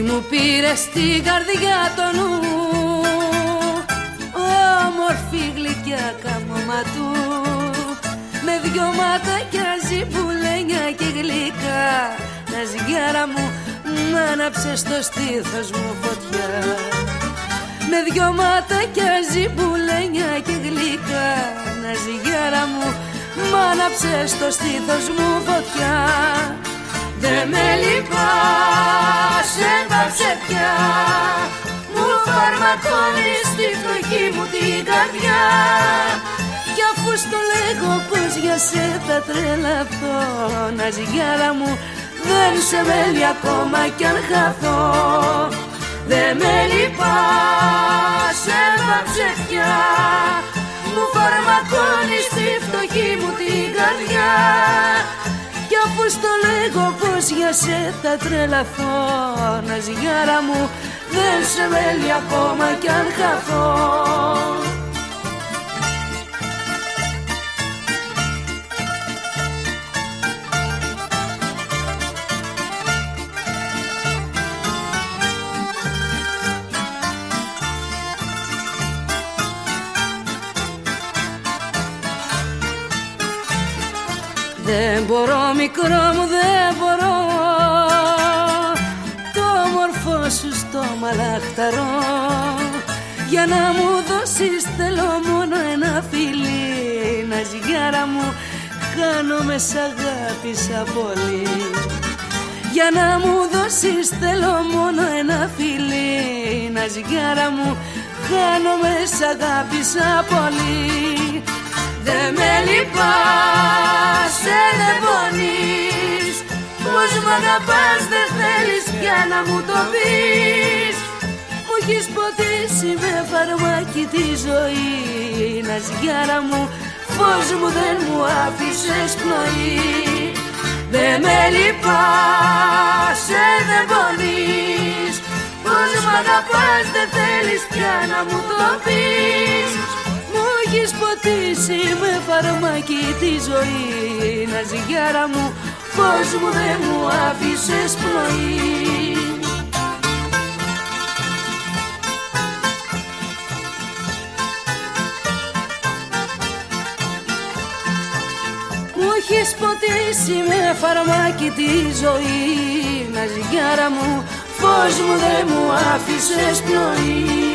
μου πήρες την καρδιά το νου, όμορφη γλυκιά καμώματου, με δυο ματάκια ζιμπουλένια και γλυκά. Ναζιάρα μου, μ' άναψες στο στήθος μου φωτιά. Με δυο ματάκια ζιμπουλένια και γλυκά. Ναζιάρα μου, μ' άναψες στο στήθος μου φωτιά. Δε με λυπάσαι πάψε πια, μου φαρμακώνεις τη φτωχή μου την καρδιά. Κι αφού στο λέγω πως για σε θα τρελαθώ, Ναζιάρα μου, δεν σε μέλει ακόμα κι αν χαθώ. Δε με λυπάσαι πάψε πια, μου φαρμακώνεις τη φτωχή μου την καρδιά. Κι αφού στο λέγω πως για σε θα τρελαθώ, Ναζιάρα μου, δεν σε μέλει ακόμα κι αν χαθώ. Δεν μπορώ μικρό μου, δεν μπορώ, το όμορφο σου στόμα λαχταρώ. Για να μου δώσεις θέλω μόνο ένα φιλί, Ναζιάρα μου, χάνομαι σ' αγάπησα πολύ. Για να μου δώσεις θέλω μόνο ένα φιλί, Ναζιάρα μου, χάνομαι σ' αγάπησα πολύ. Δε με λυπάσαι, δεν πονείς, πως μ' αγαπάς δεν θέλεις πια να μου το πεις. Μου έχεις ποτίσει με φαρμάκι τη ζωή, Ναζιάρα μου, φως μου δεν μου άφησες πνοή. Δε με λυπάσαι, δεν πονείς, πως μ' αγαπάς δεν θέλεις πια να μου το πεις. Έχεις ποτίσει με φαρμάκι τη ζωή, Ναζιάρα μου, φως μου δεν μου άφησες πνοή. Μου έχεις ποτίσει με φαρμάκι τη ζωή, Ναζιάρα μου, φως μου δεν μου άφησες πνοή.